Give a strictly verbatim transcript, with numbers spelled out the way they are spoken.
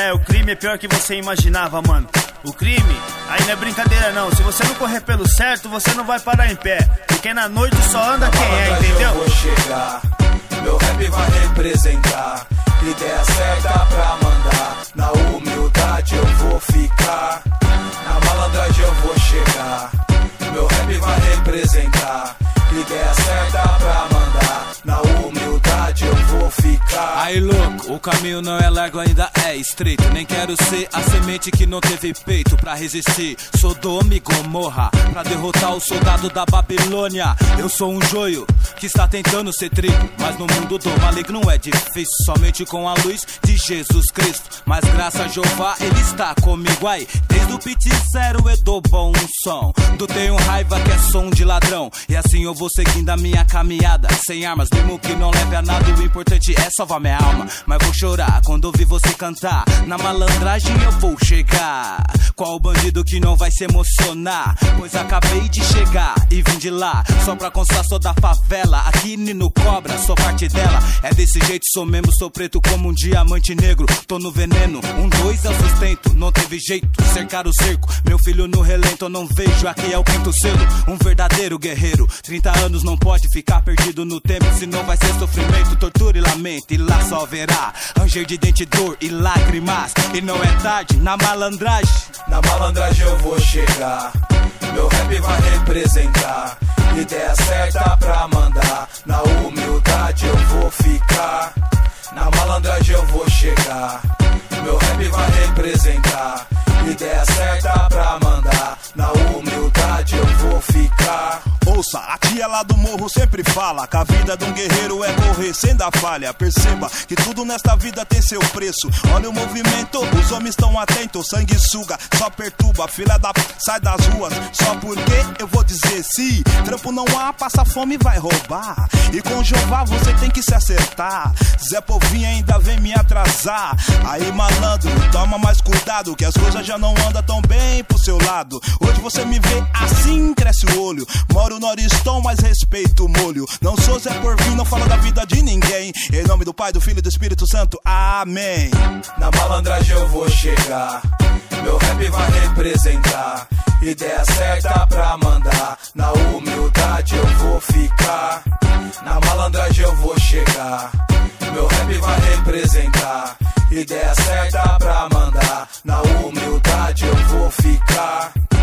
É, o crime é pior que você imaginava, mano. O crime, aí não é brincadeira não. Se você não correr pelo certo, você não vai parar em pé. Porque na noite só anda quem é, entendeu? Eu vou chegar, meu rap vai representar. Ideia certa pra mandar. Na humildade eu vou ficar. Na malandragem eu vou chegar. Meu rap vai representar. Ideia certa pra mandar. Na humildade eu vou ficar. Aí louco, o caminho não é largo, ainda é estreito. Nem quero ser a semente que não teve peito pra resistir. Sodoma e Gomorra, pra derrotar o soldado da Babilônia. Eu sou um joio que está tentando ser trigo, mas no mundo do maligno é difícil. Somente com a luz de Jesus Cristo. Mas graças a Jeová ele está comigo aí. Desde o pit zero eu dou bom som. Do tenho raiva que é som de ladrão. E assim eu vou seguindo a minha caminhada. Sem armas, mesmo que não leve a nada. O importante é salvar minha alma. Mas vou chorar quando ouvir você cantar. Na malandragem eu vou chegar. Qual bandido que não vai se emocionar? Pois acabei de chegar e vim de lá. Só pra constar, sou da favela. Aqui Nino Cobra, sou parte dela. É desse jeito, sou mesmo, sou preto como um diamante negro. Tô no veneno, um dois é o sustento. Não teve jeito, cercar o cerco. Meu filho no relento, eu não vejo. Aqui é o quinto selo, um verdadeiro guerreiro. Trinta anos não pode ficar perdido no tempo. Senão vai ser sofrimento, tortura e lamento. E lá só verá ranger de dente, dor e lágrimas. E não é tarde, na malandragem. Na malandragem eu vou chegar. Meu rap vai representar. Ideia certa pra mandar. Na humildade eu vou ficar. Na malandragem eu vou chegar. Meu rap vai representar. Ideia certa pra mandar. Na humildade eu vou ficar. Ouça, a tia lá do morro sempre fala que a vida de um guerreiro é correr sem dar falha. Perceba que tudo nesta vida tem seu preço. Olha o movimento, os homens estão atentos. Sangue suga, só perturba, filha da p... sai das ruas. Só porque eu vou dizer, se trampo não há, passa fome e vai roubar. E com Jeová você tem que se acertar. Zé Povinho ainda vem me atrasar. Aí malandro, toma mais cuidado, que as coisas já não andam tão bem pro seu lado. Hoje você me vê assim, cresce o olho. Moro no Ariston, mas respeito o molho. Não sou Zé Porvinho, não falo da vida de ninguém. Em nome do Pai, do Filho e do Espírito Santo, amém. Na malandragem eu vou chegar. Meu rap vai representar. Ideia certa pra mandar. Na humildade eu vou ficar. Na malandragem eu vou chegar. Meu rap vai representar. Ideia certa pra mandar. Na humildade eu vou ficar.